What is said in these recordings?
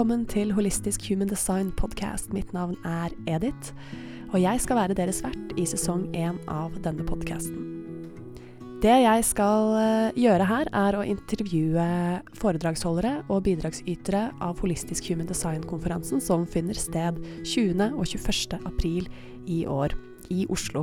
Velkommen til Holistisk Human Design podcast. Mitt navn er Edith, og jeg skal være deres vert i sesong 1 av denne podcasten. Det jeg skal gjøre her er å intervjue foredragsholdere og bidragsytere av Holistisk Human Design-konferansen som finner sted 20. og 21. april i år i Oslo.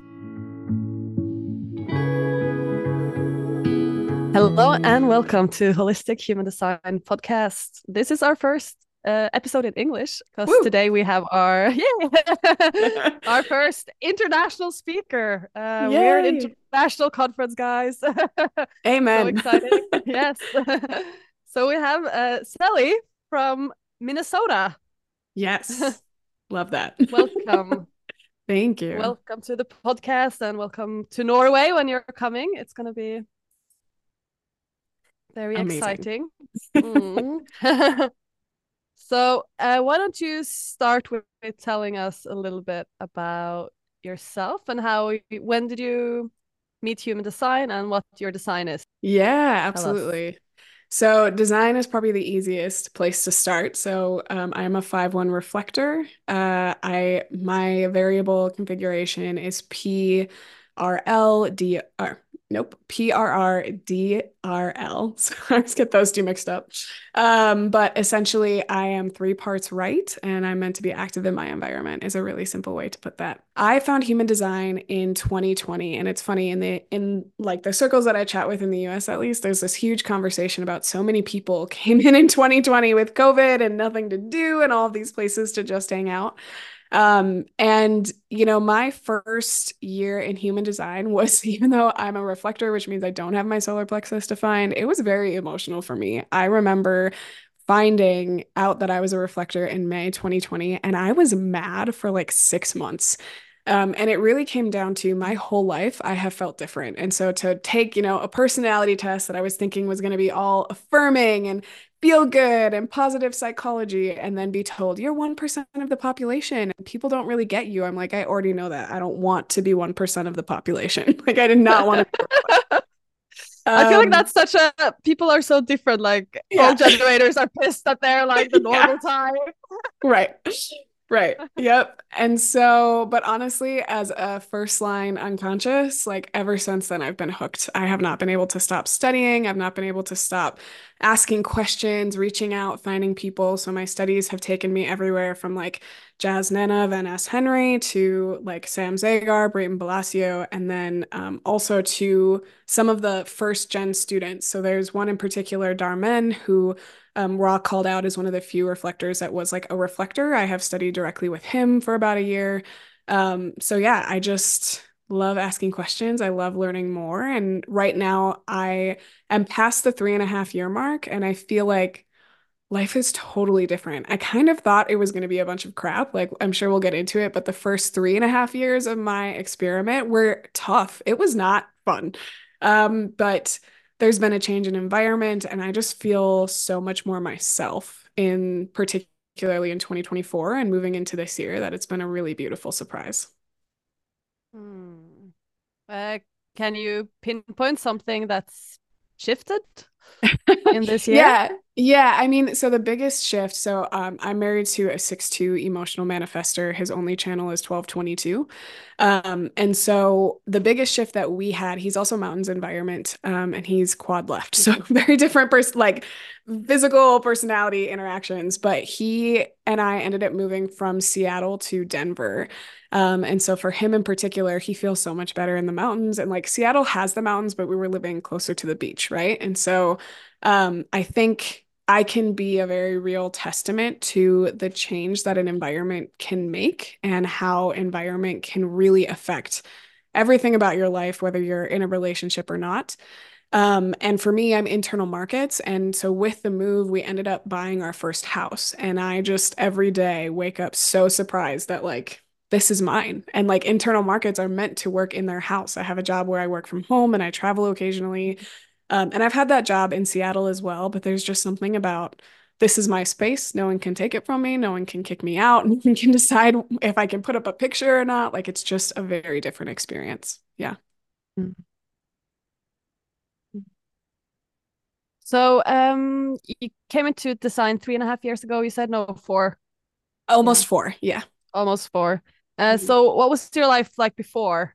Hello and welcome to Holistic Human Design podcast. This is our first episode in English because today we have our our first international speaker. We're an international conference, guys. Amen. So exciting. Yes. So we have Sally from Minnesota. Yes. Love that. Welcome. Thank you. Welcome to the podcast and welcome to Norway when you're coming. It's going to be very exciting. So why don't you start with telling us a little bit about yourself and when did you meet human design and what your design is? Yeah, absolutely. So design is probably the easiest place to start. So I'm a 5-1 reflector. My variable configuration is PRRDRL. So I always get those two mixed up. But essentially I am 3 parts right, and I'm meant to be active in my environment is a really simple way to put that. I found human design in 2020, and it's funny in like the circles that I chat with in the US, at least, there's this huge conversation about so many people came in 2020 with COVID and nothing to do and all of these places to just hang out. And my first year in human design was, even though I'm a reflector, which means I don't have my solar plexus defined, it was very emotional for me. I remember finding out that I was a reflector in May 2020, and I was mad for like 6 months. And it really came down to my whole life, I have felt different. And so to take, a personality test that I was thinking was going to be all affirming and feel good and positive psychology, and then be told you're 1% of the population and people don't really get you. I'm like, I already know that. I don't want to be 1% of the population. Like, I did not want to be I feel like that's people are so different. Like all generators are pissed that they're like the normal time. Right. Yep. And so, but honestly, as a first line unconscious, like ever since then, I've been hooked. I have not been able to stop studying. I've not been able to stop asking questions, reaching out, finding people. So my studies have taken me everywhere from like Jasnana Van S. Henry to like Sam Zagar, Brayton Balacio, and then also to some of the first gen students. So there's one in particular, Darmen, who Ra called out as one of the few reflectors that was like a reflector. I have studied directly with him for about a year. So yeah, I just love asking questions. I love learning more. And right now I am past the 3.5-year mark, and I feel like life is totally different. I kind of thought it was going to be a bunch of crap. Like, I'm sure we'll get into it, but the first 3.5 years of my experiment were tough. It was not fun. But there's been a change in environment, and I just feel so much more myself, particularly in 2024 and moving into this year, that it's been a really beautiful surprise. Can you pinpoint something that's shifted in this year? Yeah. I mean, so the biggest shift, so I'm married to a 6'2" emotional manifestor. His only channel is 1222. And so the biggest shift that we had, he's also mountains environment, and he's quad left. So very different like physical personality interactions, but he and I ended up moving from Seattle to Denver. And so for him in particular, he feels so much better in the mountains, and like Seattle has the mountains, but we were living closer to the beach. Right. And so I think I can be a very real testament to the change that an environment can make and how environment can really affect everything about your life, whether you're in a relationship or not. And for me, I'm internal markets. And so with the move, we ended up buying our first house. And I just every day wake up so surprised that like, this is mine. And like internal markets are meant to work in their house. I have a job where I work from home and I travel occasionally. And I've had that job in Seattle as well, but there's just something about this is my space. No one can take it from me. No one can kick me out. No one can decide if I can put up a picture or not. Like, it's just a very different experience. Yeah. So, you came into design 3.5 years ago. You said no, 4. Yeah, Almost 4. Yeah. almost 4. Mhm. So what was your life like before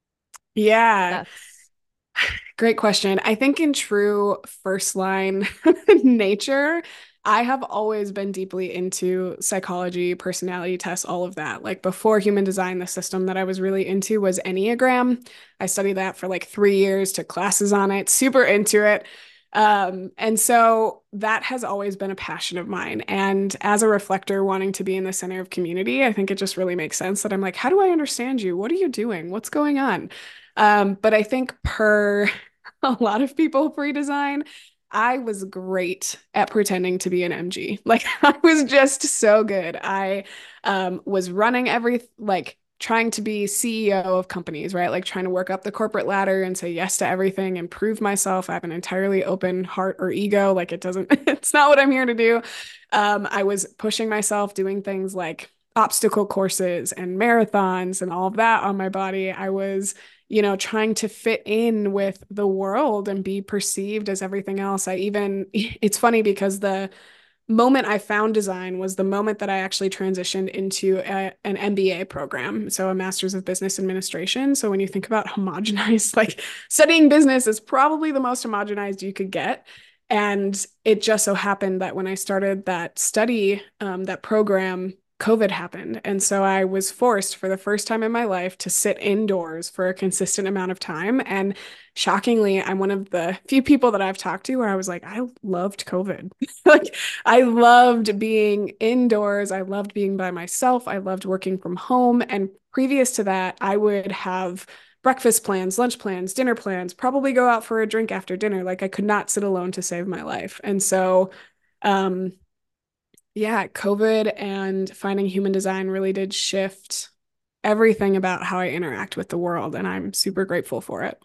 Yeah. that? Great question. I think in true first line nature, I have always been deeply into psychology, personality tests, all of that. Like before human design, the system that I was really into was Enneagram. I studied that for like 3 years, took classes on it, super into it. And so that has always been a passion of mine. And as a reflector wanting to be in the center of community, I think it just really makes sense that I'm like, how do I understand you? What are you doing? What's going on? But I think per a lot of people pre-design, I was great at pretending to be an MG. Like I was just so good. I was running like trying to be CEO of companies, right? Like trying to work up the corporate ladder and say yes to everything and prove myself. I have an entirely open heart or ego. Like it doesn't, it's not what I'm here to do. I was pushing myself, doing things like obstacle courses and marathons and all of that on my body. I was trying to fit in with the world and be perceived as everything else. It's funny because the moment I found design was the moment that I actually transitioned into an MBA program, so a Master's of Business Administration. So when you think about homogenized, like studying business is probably the most homogenized you could get. And it just so happened that when I started that program, COVID happened. And so I was forced for the first time in my life to sit indoors for a consistent amount of time. And shockingly, I'm one of the few people that I've talked to where I was like, I loved COVID. Like, I loved being indoors. I loved being by myself. I loved working from home. And previous to that, I would have breakfast plans, lunch plans, dinner plans, probably go out for a drink after dinner. Like I could not sit alone to save my life. And so, um, yeah, COVID and finding human design really did shift everything about how I interact with the world. And I'm super grateful for it.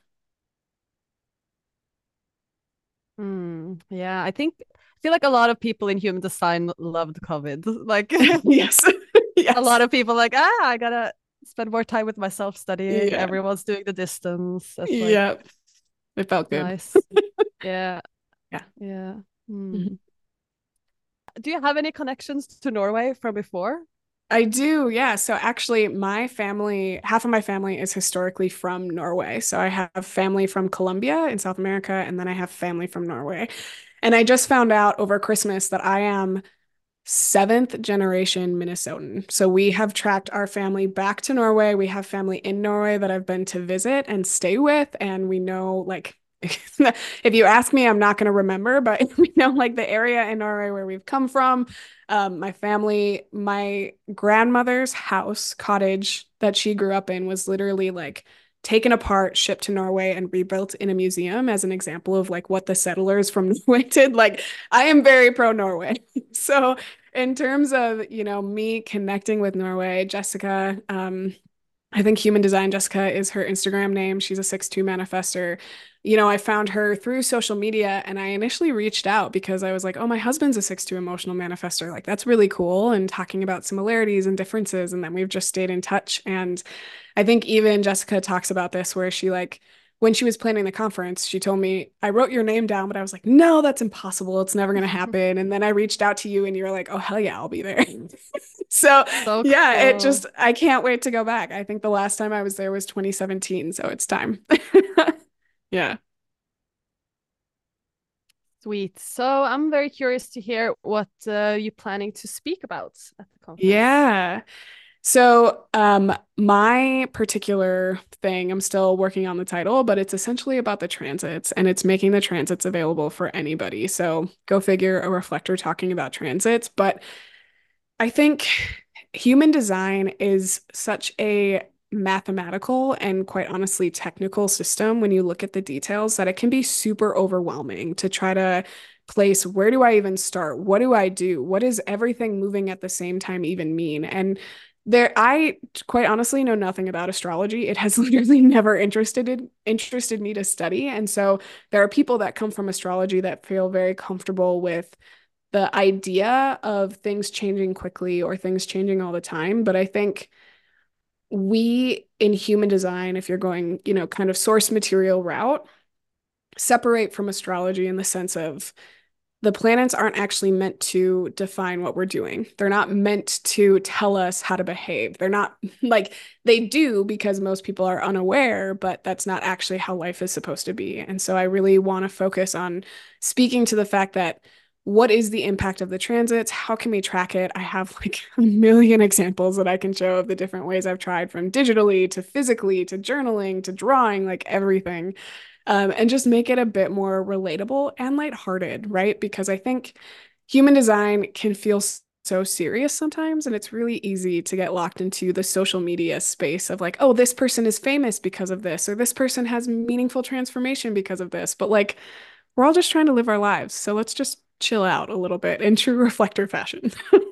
Yeah, I feel like a lot of people in human design loved COVID. Like Yes. a lot Yes. of people like, I gotta spend more time with myself studying. Yeah. Everyone's doing the distance. It's Yeah. like It felt good. nice. Yeah, Yeah. yeah. Mhm. Do you have any connections to Norway from before? I do, yeah. So actually, half of my family is historically from Norway. So I have family from Colombia in South America, and then I have family from Norway. And I just found out over Christmas that I am seventh generation Minnesotan. So we have tracked our family back to Norway. We have family in Norway that I've been to visit and stay with. And we know, like, if you ask me, I'm not going to remember, but we know, like, the area in Norway where we've come from. My grandmother's house, cottage that she grew up in was literally like taken apart, shipped to Norway, and rebuilt in a museum as an example of like what the settlers from Norway did. Like, I am very pro Norway. So in terms of, me connecting with Norway, Jessica, I think Human Design Jessica is her Instagram name. She's a 6-2 manifester. I found her through social media and I initially reached out because I was like, oh, my husband's a 6-2 emotional manifester. Like, that's really cool. And talking about similarities and differences. And then we've just stayed in touch. And I think even Jessica talks about this where she like, when she was planning the conference, she told me, I wrote your name down, but I was like, no, that's impossible. It's never going to happen. And then I reached out to you and you were like, oh, hell yeah, I'll be there. So So yeah, cool. I can't wait to go back. I think the last time I was there was 2017. So it's time. Yeah. Sweet. So I'm very curious to hear what you're planning to speak about at the conference. Yeah. So, my particular thing, I'm still working on the title, but it's essentially about the transits and it's making the transits available for anybody. So, go figure, a reflector talking about transits. But I think human design is such a mathematical and quite honestly technical system when you look at the details that it can be super overwhelming to try to place where do I even start? What do I do? What does everything moving at the same time even mean? And I quite honestly know nothing about astrology. It has literally never interested me to study. And so there are people that come from astrology that feel very comfortable with the idea of things changing quickly or things changing all the time. But I think we in human design, if you're going, kind of source material route, separate from astrology in the sense of the planets aren't actually meant to define what we're doing. They're not meant to tell us how to behave. They're not like they do because most people are unaware, but that's not actually how life is supposed to be. And so I really want to focus on speaking to the fact that what is the impact of the transits? How can we track it? I have like a million examples that I can show of the different ways I've tried from digitally to physically to journaling to drawing, like everything, and just make it a bit more relatable and lighthearted, right? Because I think human design can feel so serious sometimes, and it's really easy to get locked into the social media space of like, oh, this person is famous because of this, or this person has meaningful transformation because of this. But like, we're all just trying to live our lives. So let's just chill out a little bit in true reflector fashion.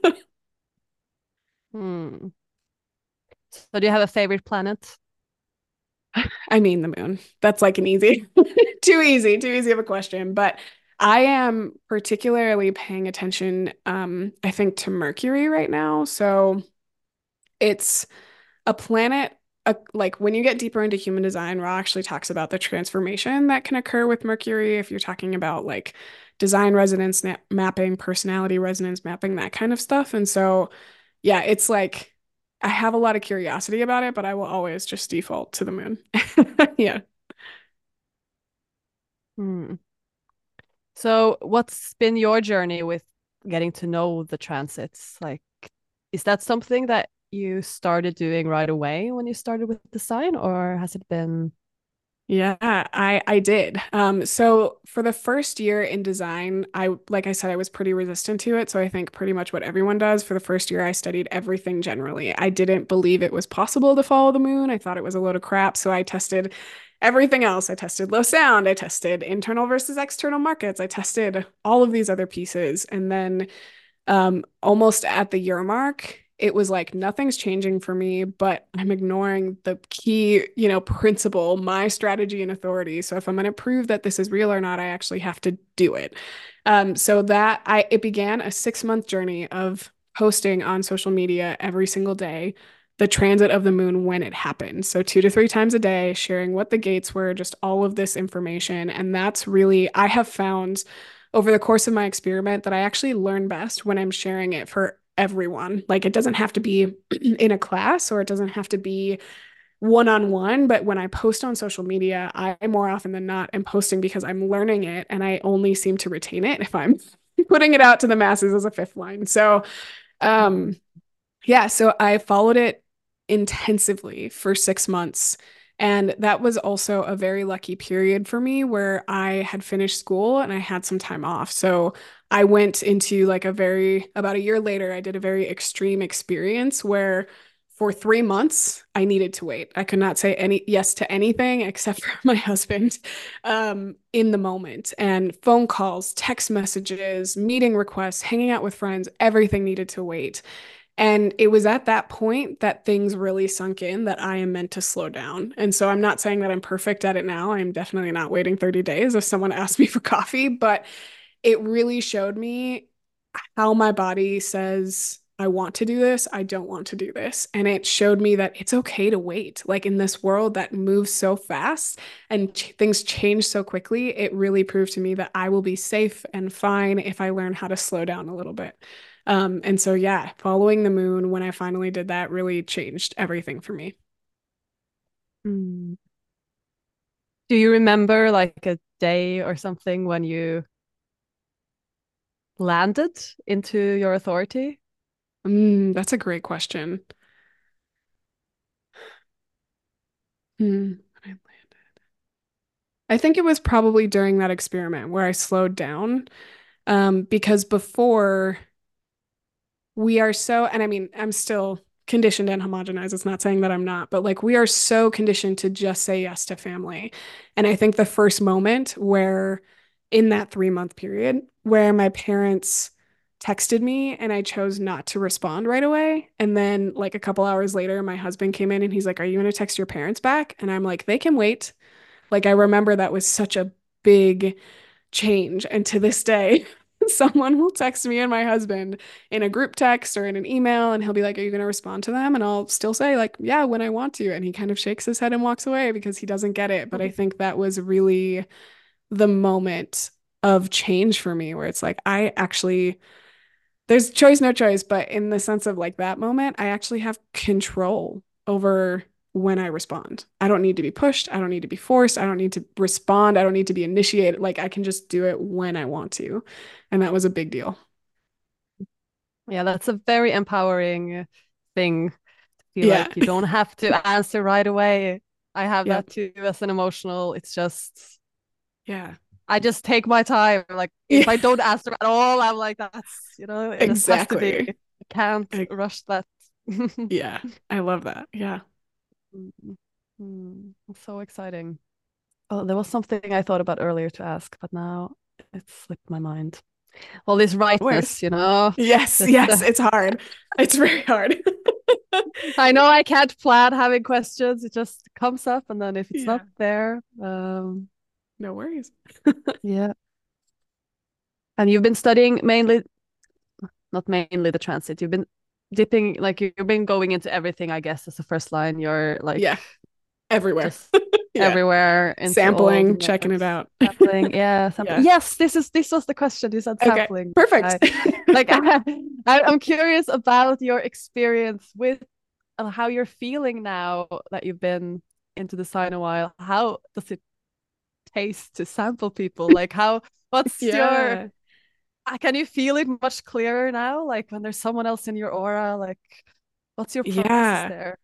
Hmm. So do you have a favorite planet? I mean, the moon. That's like an easy, too easy of a question. But I am particularly paying attention, I think, to Mercury right now. So it's a planet, like when you get deeper into human design, Ra actually talks about the transformation that can occur with Mercury if you're talking about like design resonance mapping, personality resonance mapping, that kind of stuff. And so, yeah, it's like I have a lot of curiosity about it, but I will always just default to the moon. Yeah. Hmm. So what's been your journey with getting to know the transits? Like, is that something that you started doing right away when you started with design, or has it been? Yeah, I did. So for the first year in design, I like I said, I was pretty resistant to it. So I think pretty much what everyone does for the first year, I studied everything generally. I didn't believe it was possible to follow the moon. I thought it was a load of crap. So I tested everything else. I tested low sound. I tested internal versus external markets. I tested all of these other pieces. And then almost at the year mark, it was like nothing's changing for me, but I'm ignoring the key, principle, my strategy and authority. So if I'm going to prove that this is real or not, I actually have to do it. So that it began a 6 month journey of posting on social media every single day the transit of the moon when it happened. So 2 to 3 times a day, sharing what the gates were, just all of this information. And that's really, I have found over the course of my experiment that I actually learn best when I'm sharing it for everyone. Like it doesn't have to be in a class or it doesn't have to be one on one, but when I post on social media, I more often than not am posting because I'm learning it and I only seem to retain it if I'm putting it out to the masses as a fifth line. So, um, yeah, so I followed it intensively for 6 months. And that was also a very lucky period for me where I had finished school and I had some time off. So I went into like about a year later, I did a very extreme experience where for 3 months, I needed to wait. I could not say any yes to anything except for my husband in the moment. And phone calls, text messages, meeting requests, hanging out with friends, everything needed to wait. And it was at that point that things really sunk in that I am meant to slow down. And so I'm not saying that I'm perfect at it now. I'm definitely not waiting 30 days if someone asks me for coffee, but it really showed me how my body says, I want to do this, I don't want to do this. And it showed me that it's okay to wait. Like in this world that moves so fast and things change so quickly, it really proved to me that I will be safe and fine if I learn how to slow down a little bit. And so, yeah, following the moon when I finally did that really changed everything for me. Hmm. Do you remember like a day or something when you landed into your authority? That's a great question. Hmm. I think it was probably during that experiment where I slowed down. Because before we are so, and I mean, I'm still conditioned and homogenized. It's not saying that I'm not, but like we are so conditioned to just say yes to family. And I think the first moment where in that 3 month period where my parents texted me and I chose not to respond right away. And then like a couple hours later, my husband came in and he's like, "Are you going to text your parents back?" And I'm like, "They can wait." Like I remember that was such a big change. And to this day, someone will text me and my husband in a group text or in an email, and he'll be like, "Are you going to respond to them?" And I'll still say, like, "Yeah, when I want to." And he kind of shakes his head and walks away because he doesn't get it. But I think that was really the moment of change for me where it's like I actually there's choice, no choice, but in the sense of like that moment, I actually have control over when I respond. I don't need to be pushed. I don't need to be forced. I don't need to respond. I don't need to be initiated. Like I can just do it when I want to. And that was a big deal. Yeah, that's a very empowering thing to feel Yeah. like you don't have to answer right away. I have Yep. that too as an emotional. It's just Yeah. I just take my time. Like if Yeah. I don't answer at all, I'm like, that's, it just has to be. Exactly. I can't I, rush that. yeah. I love that. Yeah. Mm, It's so exciting. Oh, there was something I thought about earlier to ask, but now it slipped my mind. All this No worries. rightness, Yes. just Yes. It's hard. It's very hard. I know I can't plan having questions. It just comes up, and then if it's not Yeah. there, No worries. yeah. And you've been studying mainly, not mainly the transit. You've been dipping, like you've been going into everything, I guess, as a first line. You're like Yeah. Everywhere. just Yeah. everywhere into all the Sampling, checking it networks. out. Sampling, yeah, sampling. Yeah. Yes, this was the question. You said Okay. sampling. Perfect. I like I'm curious about your experience with how you're feeling now that you've been into design a while. How does it taste to sample people? Like what's your Yeah. can you feel it much clearer now? Like when there's someone else in your aura, like what's your process Yeah. there?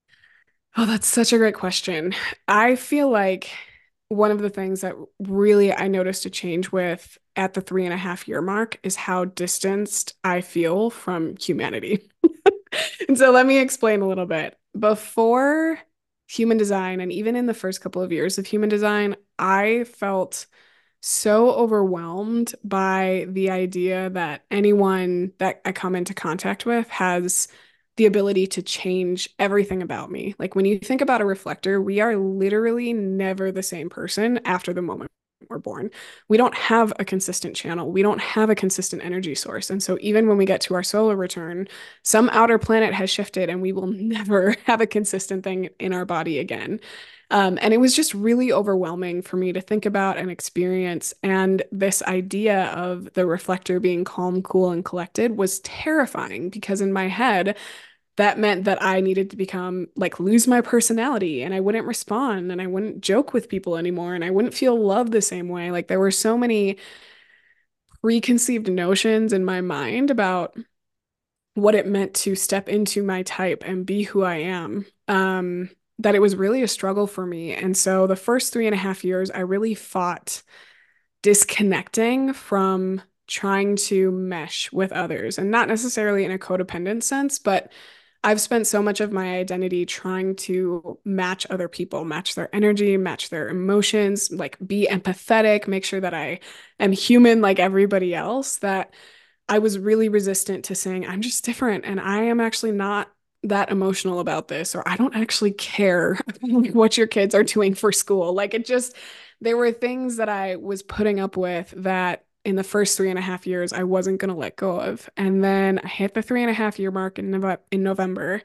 Oh, that's such a great question. I feel like one of the things that really I noticed a change with at the 3.5 year mark is how distanced I feel from humanity. And so let me explain a little bit. Before human design, and even in the first couple of years of human design, I felt so overwhelmed by the idea that anyone that I come into contact with has the ability to change everything about me. Like when you think about a reflector, we are literally never the same person after the moment we're born. We don't have a consistent channel. We don't have a consistent energy source. And so even when we get to our solar return, some outer planet has shifted and we will never have a consistent thing in our body again. And it was just really overwhelming for me to think about and experience. And this idea of the reflector being calm, cool, and collected was terrifying because in my head, that meant that I needed to become like lose my personality and I wouldn't respond and I wouldn't joke with people anymore and I wouldn't feel loved the same way. Like there were so many preconceived notions in my mind about what it meant to step into my type and be who I am. That it was really a struggle for me. And so the first 3.5 years, I really fought disconnecting from trying to mesh with others and not necessarily in a codependent sense, but I've spent so much of my identity trying to match other people, match their energy, match their emotions, like be empathetic, make sure that I am human like everybody else, that I was really resistant to saying, I'm just different and I am actually not that emotional about this, or I don't actually care what your kids are doing for school. Like it just, there were things that I was putting up with that in the first 3.5 years I wasn't going to let go of. And then I hit the 3.5 year mark in November.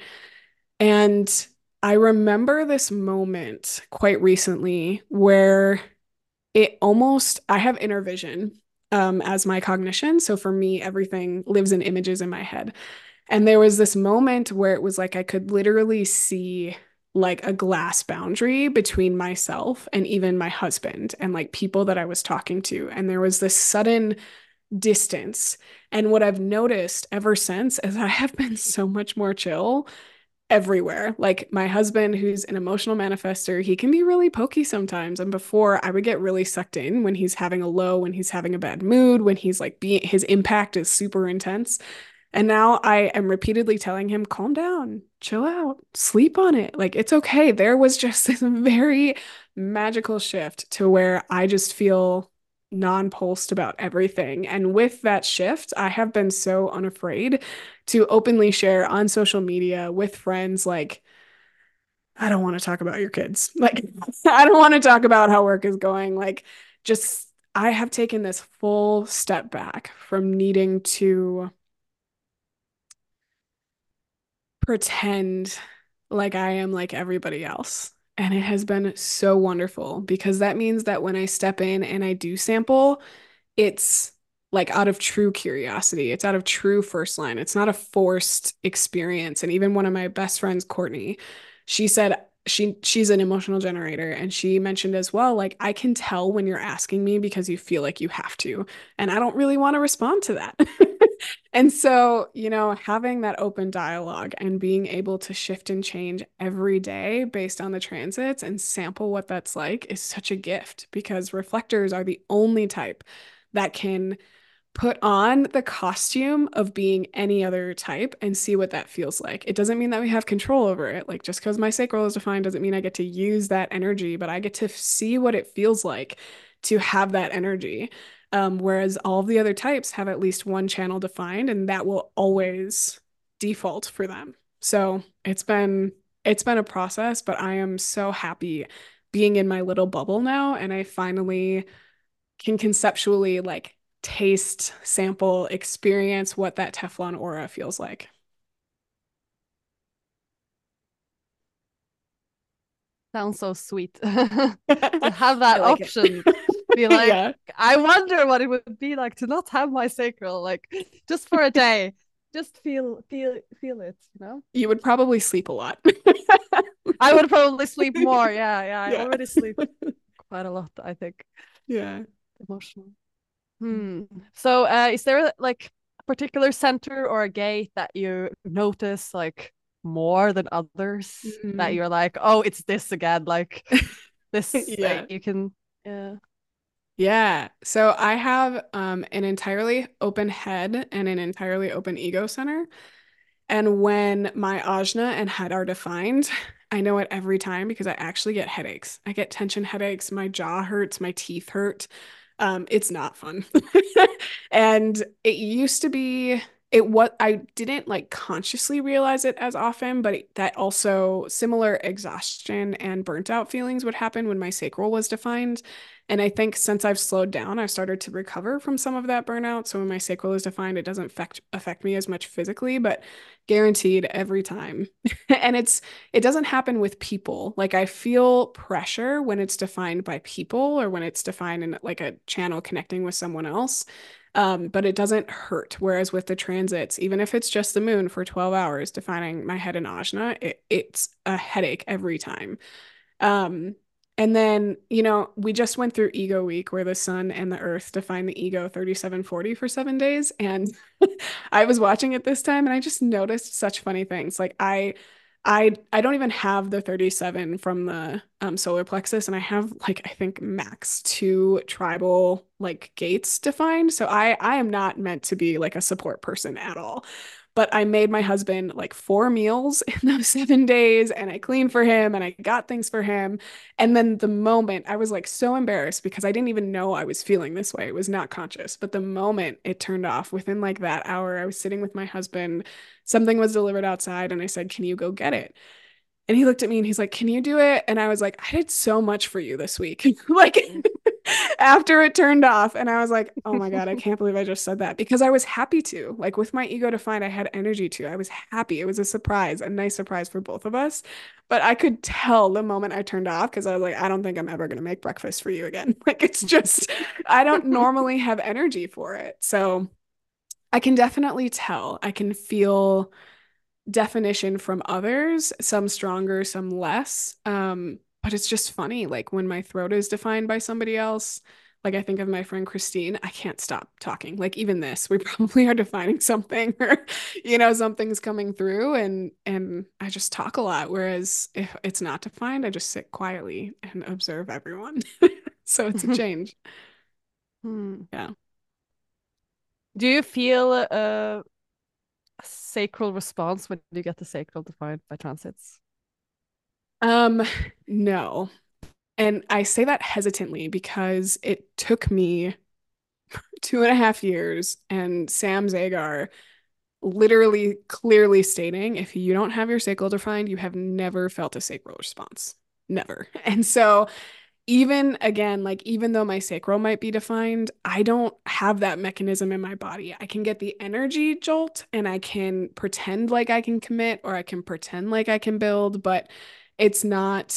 And I remember this moment quite recently where it almost, I have inner vision as my cognition. So for me, everything lives in images in my head. And there was this moment where it was like I could literally see like a glass boundary between myself and even my husband and like people that I was talking to. And there was this sudden distance. And what I've noticed ever since is I have been so much more chill everywhere. Like my husband, who's an emotional manifester, he can be really pokey sometimes. And before I would get really sucked in when he's having a low, when he's having a bad mood, when he's like being his impact is super intense. And now I am repeatedly telling him, calm down, chill out, sleep on it. Like it's okay. There was just this very magical shift to where I just feel non-pulsed about everything. And with that shift, I have been so unafraid to openly share on social media with friends, like, I don't want to talk about your kids. Like, I don't want to talk about how work is going. Like, just, I have taken this full step back from needing to pretend like I am like everybody else. And it has been so wonderful because that means that when I step in and I do sample, it's like out of true curiosity. It's out of true first line. It's not a forced experience. And even one of my best friends, Courtney, she said she's an emotional generator and she mentioned as well, like, I can tell when you're asking me because you feel like you have to. And I don't really want to respond to that. And so, having that open dialogue and being able to shift and change every day based on the transits and sample what that's like is such a gift because reflectors are the only type that can put on the costume of being any other type and see what that feels like. It doesn't mean that we have control over it. Like just because my sacral is defined doesn't mean I get to use that energy, but I get to see what it feels like to have that energy. Whereas all of the other types have at least one channel defined, and that will always default for them. So it's been a process, but I am so happy being in my little bubble now, and I finally can conceptually like taste, sample, experience what that Teflon aura feels like. Sounds so sweet to have I that like it. option. Be like, Yeah. I wonder what it would be like to not have my sacral, like just for a day. Just feel it, you know? You would probably sleep a lot. I would probably sleep more. Yeah, yeah. I Yeah. already sleep quite a lot, I think. Yeah. Emotional. So, is there like a particular center or a gate that you notice like more than others that Mhm. you're like, oh, it's this again, like this Yeah. you can, yeah. Yeah. So I have an entirely open head and an entirely open ego center. And when my ajna and head are defined, I know it every time because I actually get headaches. I get tension headaches. My jaw hurts. My teeth hurt. It's not fun. And it used to be what I didn't like consciously realize it as often, but that also similar exhaustion and burnt out feelings would happen when my sacral was defined. And I think since I've slowed down, I've started to recover from some of that burnout. So when my sacral is defined, it doesn't affect me as much physically, but guaranteed every time. And it doesn't happen with people. Like I feel pressure when it's defined by people or when it's defined in like a channel connecting with someone else. But it doesn't hurt. Whereas with the transits, even if it's just the moon for 12 hours defining my head and ajna, it's a headache every time. Um, and then, we just went through Ego Week where the sun and the earth define the ego 3740 for 7 days. And I was watching it this time and I just noticed such funny things. Like I don't even have the 37 from the solar plexus, and I have like I think max two tribal like gates defined. So I am not meant to be like a support person at all. But I made my husband like four meals in those 7 days, and I cleaned for him and I got things for him. And then the moment I was like so embarrassed because I didn't even know I was feeling this way. It was not conscious. But the moment it turned off, within like that hour, I was sitting with my husband. Something was delivered outside, and I said, "Can you go get it?" And he looked at me and he's like, "Can you do it?" And I was like, "I did so much for you this week." Like after it turned off. And I was like, "Oh my God, I can't believe I just said that." Because I was happy to. Like with my ego defined, I had energy to. I was happy. It was a surprise, a nice surprise for both of us. But I could tell the moment I turned off because I was like, I don't think I'm ever going to make breakfast for you again. Like it's just, I don't normally have energy for it. So I can definitely tell. I can feel definition from others, some stronger, some less. But it's just funny. Like when my throat is defined by somebody else, like I think of my friend Christine, I can't stop talking. Like even this, we probably are defining something or something's coming through and I just talk a lot. Whereas if it's not defined, I just sit quietly and observe everyone. So it's a change. Hmm. Yeah. Do you feel a sacral response when you get the sacral defined by transits? Um, no. And I say that hesitantly because it took me 2.5 years and Sam Zagar literally clearly stating if you don't have your sacral defined, you have never felt a sacral response. Never. And so even again, like even though my sacral might be defined, I don't have that mechanism in my body. I can get the energy jolt and I can pretend like I can commit or I can pretend like I can build, but it's not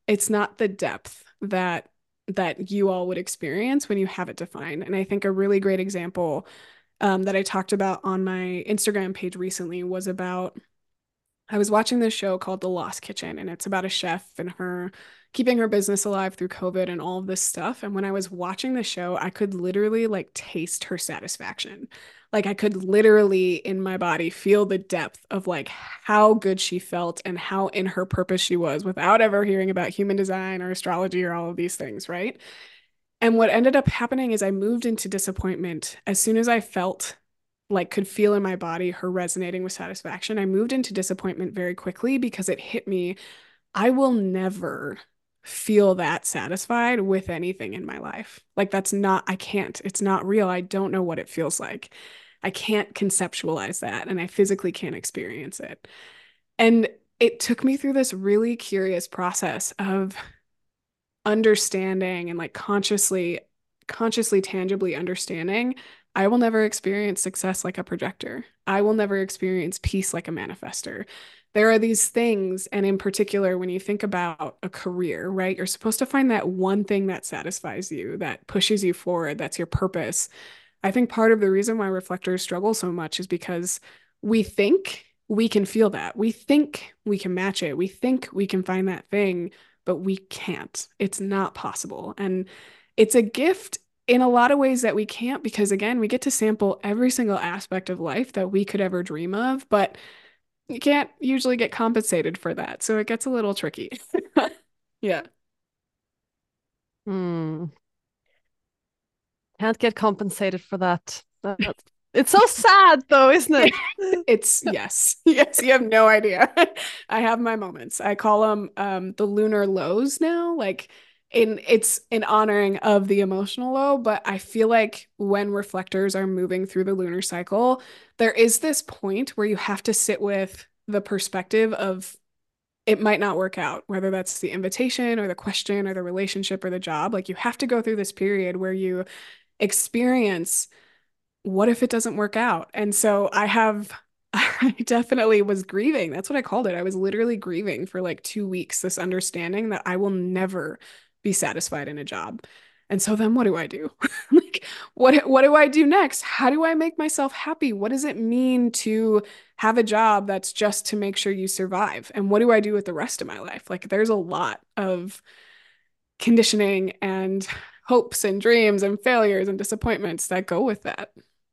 it's not the depth that you all would experience when you have it defined. And I think a really great example that I talked about on my Instagram page recently was about I was watching this show called The Lost Kitchen, and it's about a chef and her keeping her business alive through COVID and all of this stuff. And when I was watching the show, I could literally like taste her satisfaction. Like I could literally in my body feel the depth of like how good she felt and how in her purpose she was without ever hearing about human design or astrology or all of these things, right? And what ended up happening is I moved into disappointment as soon as I felt like could feel in my body her resonating with satisfaction. I moved into disappointment very quickly because it hit me. I will never feel that satisfied with anything in my life. Like that's not, I can't, it's not real. I don't know what it feels like. I can't conceptualize that and I physically can't experience it. And it took me through this really curious process of understanding and like consciously tangibly understanding I will never experience success like a projector. I will never experience peace like a manifester. There are these things, and in particular, when you think about a career, right? You're supposed to find that one thing that satisfies you, that pushes you forward, that's your purpose. I think part of the reason why reflectors struggle so much is because we think we can feel that. We think we can match it. We think we can find that thing, but we can't. It's not possible. And it's a gift in a lot of ways that we can't because, again, we get to sample every single aspect of life that we could ever dream of, but you can't usually get compensated for that. So it gets a little tricky. Yeah. Hmm. Can't get compensated for that. It's so sad though, isn't it? It's yes. Yes, you have no idea. I have my moments. I call them the lunar lows now. Like it's in honoring of the emotional low, but I feel like when reflectors are moving through the lunar cycle, there is this point where you have to sit with the perspective of it might not work out, whether that's the invitation or the question or the relationship or the job. Like you have to go through this period where you experience what if it doesn't work out? And so I definitely was grieving. That's what I called it. I was literally grieving for like 2 weeks, this understanding that I will never be satisfied in a job. And so then what do I do? Like, what do I do next? How do I make myself happy? What does it mean to have a job that's just to make sure you survive? And what do I do with the rest of my life? Like, there's a lot of conditioning and hopes and dreams and failures and disappointments that go with that.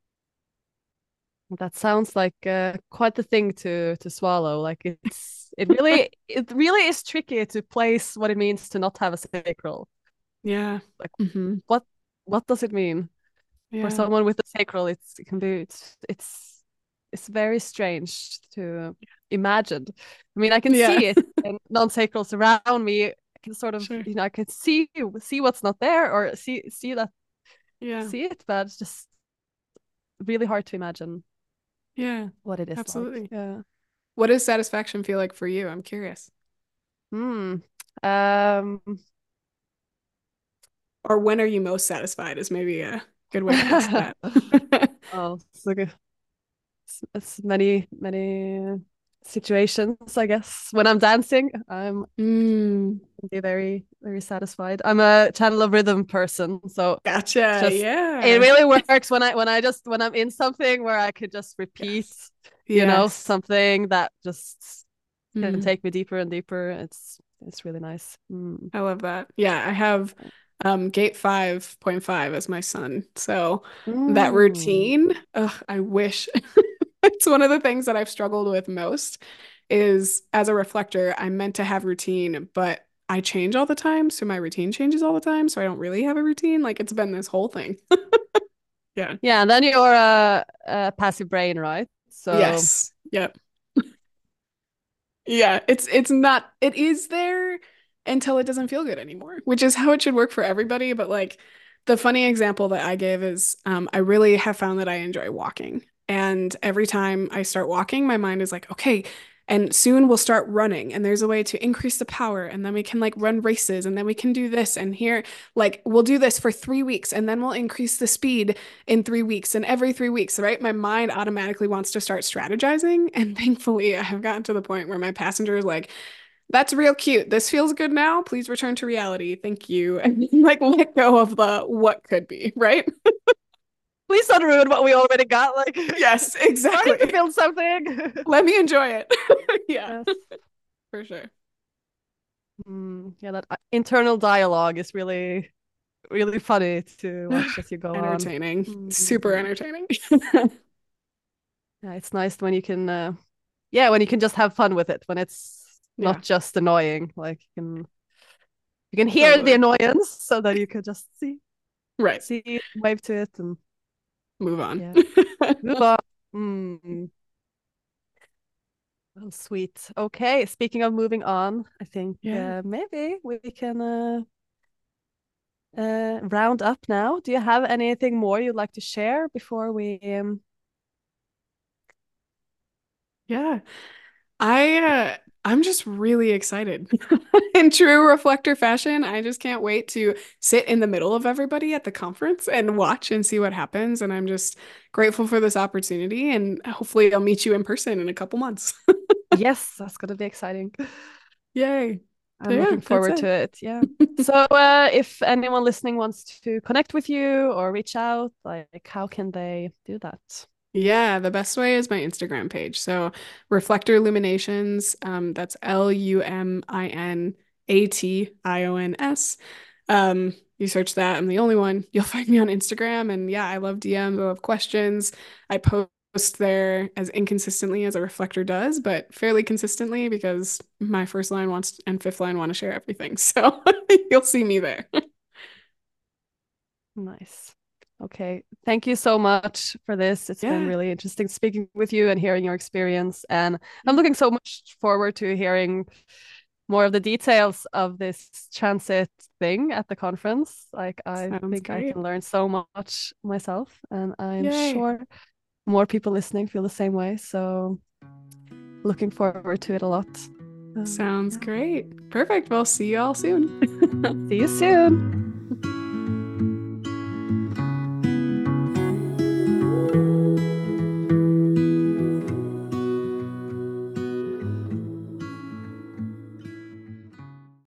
That sounds like quite the thing to swallow. Like it really is tricky to place what it means to not have a sacral. Yeah. Like Hmm. what does it mean for Yeah. someone with a sacral? It can be it's very strange to imagine. I mean, I can Yeah. see it in non-sacrals around me. I can sort of, Sure. I can see what's not there or Yeah. see it, but it's just really hard to imagine Yeah. what it is like. Absolutely. Yeah. What does satisfaction feel like for you? I'm curious. Hmm. Um. Or when are you most satisfied is maybe a good way to ask that. Oh, it's many situations, I guess. When I'm dancing, I'm Mm, very very satisfied. I'm a channel of rhythm person, so it's gotcha. just it Yeah. really works when I'm in something where I could just repeat, Yes. Yes. something that just can Mm, take me deeper and deeper. It's really nice. Mm. I love that. Yeah, I have gate 5.5 as my son. So that Mm. routine, I wish it's one of the things that I've struggled with most is as a reflector, I'm meant to have routine, but I change all the time. So my routine changes all the time. So I don't really have a routine. Like it's been this whole thing. Yeah. Yeah, and then you're a passive brain, right? So Yes. Yep. Yeah. It's not, it is there until it doesn't feel good anymore, which is how it should work for everybody. But like the funny example that I gave is I really have found that I enjoy walking. And every time I start walking, my mind is like, okay, and soon we'll start running. And there's a way to increase the power. And then we can like run races. And then we can do this. And here, like, we'll do this for 3 weeks. And then we'll increase the speed in 3 weeks. And every 3 weeks, right? My mind automatically wants to start strategizing. And thankfully, I have gotten to the point where my passenger is like, that's real cute. This feels good now. Please return to reality. Thank you. And like let go of the what could be, right? Please don't ruin what we already got. Like, Yes, trying to exactly. build something. Let me enjoy it. Yeah, Yes. for sure. Yeah, that internal dialogue is really, really funny to watch as you go on. Entertaining. Super entertaining. Yeah, it's nice when you can, yeah, when you can just have fun with it, when it's Yeah, not just annoying. Like you can hear the totally. annoyance, so that you could just Right. see it, wave to it, and Move on. yeah, move on. Mm. Oh, sweet. Okay, speaking of moving on, I think Yeah. maybe we can round up now. Do you have anything more you'd like to share before we Yeah. I'm just really excited. In true reflector fashion, I just can't wait to sit in the middle of everybody at the conference and watch and see what happens. And I'm just grateful for this opportunity. And hopefully I'll meet you in person in a couple months. Yes, that's gonna be exciting. Yay. So I'm yeah, looking that's forward to it. it. Yeah. So, if anyone listening wants to connect with you or reach out, like how can they do that? Yeah, the best way is my Instagram page. So Reflector Illuminations, that's Luminations. You search that, I'm the only one. You'll find me on Instagram. And yeah, I love DMs, I love questions. I post there as inconsistently as a reflector does, but fairly consistently because my first line wants and fifth line want to share everything. So you'll see me there. Nice. Okay. Thank you so much for this. It's been Yeah. really interesting speaking with you and hearing your experience. And I'm looking so much forward to hearing more of the details of this transit thing at the conference. Like, I Sounds think I great. can learn so much myself, and I'm Yay. sure more people listening feel the same way. So, looking forward to it a lot. Sounds Yeah. great. Perfect. Well, see you all soon. See you soon.